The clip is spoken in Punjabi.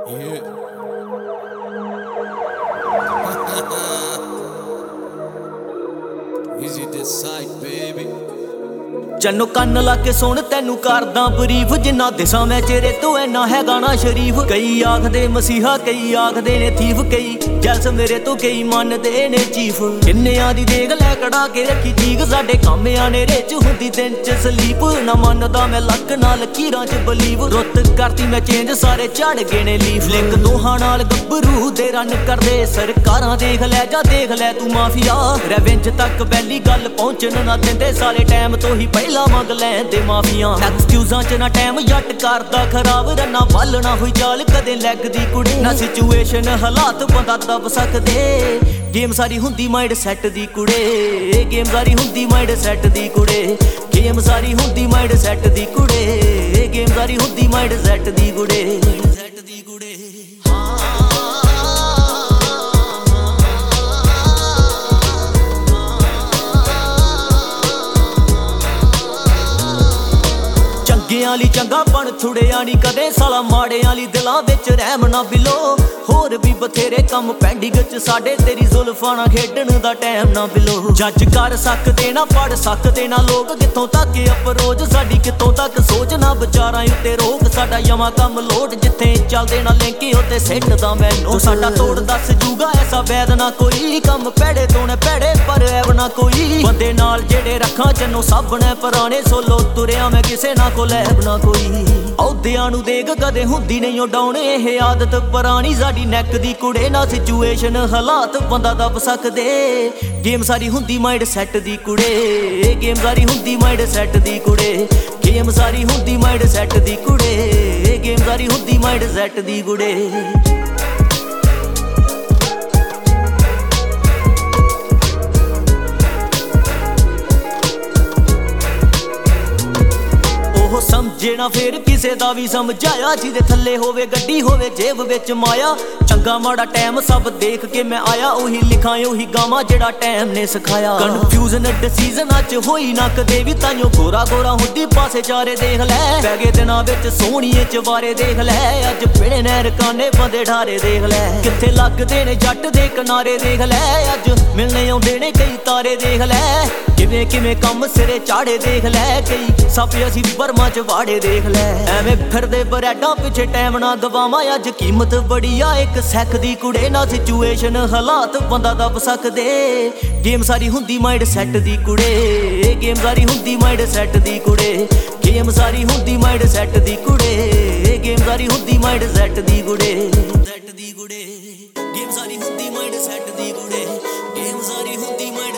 Yeah. Easy decide, baby. Channo ਕੰਨ ਲਾ ਕੇ ਸੁਣ ਤੈਨੂੰ ਕਰਦਾ ਬਰੀਫ ਜਿੰਨਾ ਦਿਸਾਂ ਮੈਂ ਚਿਹਰੇ ਤੋਂ ਐਨਾ ਹੈਗਾ ਨਾ ਸ਼ਰੀਫ ਕਈ ਆਖਦੇ ਮਸੀਹਾ ਕਈ ਆਖਦੇ ਨੇ ਥੀਫ ਕਈ ਜਲਸ ਮੇਰੇ ਤੋਂ ਕਈ ਮੰਨਦੇ ਨੇ ਚੀਫ ਕਿੰਨਿਆਂ ਦੀ ਦੇਖ ਲੈ ਕੜਾ ਕੇ ਰੱਖੀ ਚੀਕ ਸਾਡੇ ਕਾਮਿਆਂ ਨੇ ਰਿਚ ਹੁੰਦੀ ਦਿਨ ਚ ਸਲੀਪ ਨਾ ਮੰਨਦਾ ਮੈਂ ਲੱਕ ਨਾਲ ਲਕੀਰਾਂ ਚ ਬਲੀਵ ਰੁੱਤ ਕਰਤੀ ਮੈਂ ਚੇਂਜ ਸਾਰੇ ਝੜ ਗਏ ਨੇ ਲੀਫ ਲਿੰਕ ਦੋਹਾਂ ਨਾਲ ਗੱਭਰੂ ਦੇ ਰਨ ਕਰਦੇ ਸਰਕਾਰਾਂ ਦੇਖ ਲੈ ਜਾਂ ਦੇਖ ਲੈ ਤੂੰ ਮਾਫੀਆ ਰੈਵੈਂਜ ਤੱਕ ਬੈਲੀ ਗੱਲ ਪਹੁੰਚਣ ਨਾ ਦਿੰਦੇ ਸਾਲੇ ਟਾਈਮ ਤੋਂ ਹੀ ਪਹਿਲਾਂ ਮੰਗ ਲੈਂਦੇ ਮਾਫੀਆਂ ਐਕਸਕਿਊਜ਼ਾਂ ਚ ਨਾ ਟਾਈਮ ਜੱਟ ਕਰਦਾ ਖਰਾਬ ਰੰਨਾ ਵੱਲ ਨਾ ਹੋਈ ਚਾਲ ਕਦੇ ਲੈਗ ਦੀ ਕੁੜੀ ਨਾ ਸਿਚੁਏਸ਼ਨ ਹਾਲਾਤ ਬੰਦਾ ਦੱਬ ਸਕਦੇ ਗੇਮ ਸਾਰੀ ਹੁੰਦੀ ਮਾਈਂਡ ਸੈੱਟ ਦੀ ਕੁੜੇ ਗੇਮ ਸਾਰੀ ਹੁੰਦੀ ਮਾਈਂਡ ਸੈੱਟ ਦੀ ਕੁੜੇ ਗੇਮ ਸਾਰੀ ਹੁੰਦੀ ਮਾਈਂਡ ਸੈੱਟ ਦੀ ਕੁੜੇ ਗੇਮ ਸਾਰੀ ਹੁੰਦੀ ਮਾਈਂਡ ਸੈੱਟ ਦੀ ਕੁੜੇ ਸੈੱਟ ਦੀ ਕੁੜੇ ਚੰਗਿਆਂ ਲਈ ਚੰਗਾ ਬਣ ਥੁੜਿਆ ਨੀ ਕਦੇ ਸਾਲਾ ਮਾੜਿਆਂ ਲਈ ਦਿਲਾਂ ਵਿੱਚ ਰਹਿਮ ਨਾ ਬਿਲੋ ਹੋਰ ਵੀ ਬਥੇਰੇ ਕੰਮ ਪੈਂਡਿੰਗ ਚ ਸਾਡੇ ਤੇਰੀ ਜ਼ੁਲਫਾਂ ਨਾਲ ਖੇਡਣ ਦਾ ਟਾਈਮ ਨਾ ਬਿਲੋ ਜੱਜ ਕਰ ਸਕਦੇ ਨਾ ਪੜ ਸਕਦੇ ਨਾ ਲੋਕ ਕਿੱਥੋਂ ਤੱਕ ਅਪਰੋਚ ਸਾਡੀ ਕਿੱਥੋਂ ਤੱਕ ਸੋਚ ਨਾ ਵਿਚਾਰਾਂ ਉੱਤੇ ਰੋਕ ਸਾਡਾ ਯਮਾ ਕੰਮ ਲੋਟ ਜਿੱਥੇ ਚੱਲਦੇ ਨਾ ਲਿੰਕੀ ਉੱਤੇ ਸਿੱਟਦਾ ਮੈਨੂੰ ਸਾਡਾ ਤੋੜ ਦੱਸ ਜੂਗਾ ਐਸਾ ਵੈਦ ਨਾ ਕੋਈ ਕੰਮ ਪੈੜੇ ਤੋਂ ਨੇ ਪੈੜੇ ਪਰ ਐਵ ਨਾ ਕੋਈ ਬੰਦੇ ਨਾਲ ਜਿਹੜੇ ਰੱਖਾਂ ਚੰਨੋ ਸਭ ਨੇ ਪੁਰਾਣੇ ਸੋਲੋ ਤੁਰਿਆ ਮੈਂ ਕਿਸੇ ਨਾ ਕੋਲ ਐਬ ਨਾ ਕੋਈ ਅਹੁਦਿਆਂ ਨੂੰ ਦੇਖ ਕਦੇ ਹੁੰਦੀ ਨਹੀਂ ਉਡਾਉਣੇ ਇਹ ਆਦਤ ਪੁਰਾਣੀ ਸਾਡੀ ਨੈਕ ਦੀ ਕੁੜੇ ਨਾ ਸਿਚੁਏਸ਼ਨ ਹਾਲਾਤ ਬੰਦਾ ਦੱਬ ਸਕਦੇ ਗੇਮ ਸਾਰੀ ਹੁੰਦੀ ਮਾਈਂਡ ਸੈੱਟ ਦੀ ਕੁੜੇ ਗੇਮ ਸਾਰੀ ਹੁੰਦੀ ਮਾਈਂਡ ਸੈੱਟ ਦੀ ਕੁੜੇ ਗੇਮ ਸਾਰੀ ਹੁੰਦੀ ਮਾਈਂਡ ਸੈੱਟ ਦੀ ਕੁੜੇ ਗੇਮ ਸਾਰੀ ਹੁੰਦੀ ਮਾਈਂਡ ਸੈੱਟ ਦੀ ਕੁੜੇ ਸਮਝੇ ਨਾ ਫੇਰ ਕਿਸੇ ਦਾ ਵੀ ਸਮਝਾਇਆ ਜਿਹਦੇ ਥੱਲੇ ਹੋਵੇ ਗੱਡੀ ਹੋਵੇ ਜੇਬ ਵਿੱਚ ਮਾਇਆ ਚੰਗਾ ਮਾੜਾ ਟਾਈਮ ਸਭ ਦੇਖ ਕੇ ਮੈਂ ਆਇਆ ਉਹੀ ਲਿਖਾਂ ਉਹੀ ਗਾਵਾਂ ਜਿਹੜਾ ਟਾਈਮ ਨੇ ਸਿਖਾਇਆ ਕਨਫਿਊਜ਼ਨ ਡਿਸੀਜ਼ਨਾਂ ਚ ਹੋਈ ਨਾ ਕਦੇ ਵੀ ਤਾਈਓ ਗੋਰਾ ਗੋਰਾ ਹੁੰਦੀ ਪਾਸੇ ਚਾਰੇ ਦੇਖ ਲੈ ਪੈ ਗਏ ਦਿਨਾਂ ਵਿੱਚ ਸੋਹਣੀਏ ਚਵਾਰੇ ਦੇਖ ਲੈ ਅੱਜ ਪਿੜੇ ਨਹਿਰ ਕਾਨੇ ਬੰਦੇ ਢਾਰੇ ਦੇਖ ਲੈ ਕਿੱਥੇ ਲੱਗਦੇ ਨੇ ਜੱਟ ਦੇ ਕਿਨਾਰੇ ਦੇਖ ਲੈ ਅੱਜ ਮਿਲਣੇ ਆਉਂਦੇ ਨੇ ਕਈ ਤਾਰੇ ਦੇਖ ਲੈ ਕਿਵੇਂ ਕਿਵੇਂ ਕੰਮ ਸਿਰੇ ਚਾੜੇ ਦੇਖ ਲੈ ਕਈ ਸਭ ਅਸੀਂ ਬਰਮਾ ਚ ਵਾੜੇ ਦੇਖ ਲੈ ਐਵੇਂ ਫਿਰਦੇ ਬਰੈਡਾਂ ਪਿੱਛੇ ਟਾਈਮ ਨਾ ਗਵਾਵਾਂ ਅੱਜ ਕੀਮਤ ਬੜੀ ਆ ਇੱਕ ਸੈਕ ਦੀ ਕੁੜੇ ਨਾ ਸਿਚੁਏਸ਼ਨ ਹਾਲਾਤ ਬੰਦਾ ਦੱਬ ਸਕਦੇ ਗੇਮ ਸਾਰੀ ਹੁੰਦੀ ਮਾਈਂਡ ਸੈੱਟ ਦੀ ਕੁੜੇ ਗੇਮ ਸਾਰੀ ਹੁੰਦੀ ਮਾਈਂਡ ਸੈੱਟ ਦੀ ਕੁੜੇ ਗੇਮ ਸਾਰੀ ਹੁੰਦੀ ਮਾਈਂਡ ਸੈੱਟ ਦੀ ਕੁੜੇ ਗੇਮ ਸਾਰੀ ਹੁੰਦੀ ਮਾਈਂਡ ਸੈੱਟ ਦੀ ਕੁੜੇ ਸੈੱਟ ਦੀ ਕੁੜੇ ਗੇਮ ਸਾਰੀ ਹੁੰਦੀ ਮਾਈਂਡ ਸੈੱਟ ਦੀ ਕੁੜੇ ਗੇਮ ਸਾਰੀ ਹੁੰਦੀ ਮਾਈਂਡ